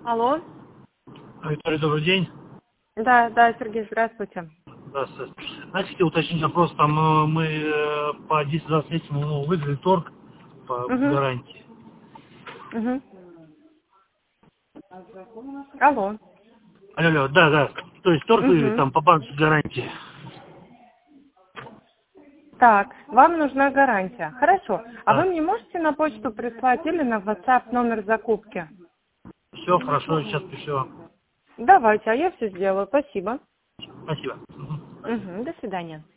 Алло. Виктория, добрый день. Да, Сергей, здравствуйте. Здравствуйте. Знаете, хотел уточнить вопрос, там мы по 10-23 выиграли торг по Угу. гарантии. Угу. Алло. Алло, да. То есть торг выиграли Угу. там по банковской гарантии. Так, вам нужна гарантия. Хорошо. А вы Да. мне можете на почту прислать или на WhatsApp номер закупки? Все, хорошо, сейчас пишу вам. Давайте, а я все сделаю. Спасибо. Спасибо. Мгм. Спасибо. Угу. До свидания.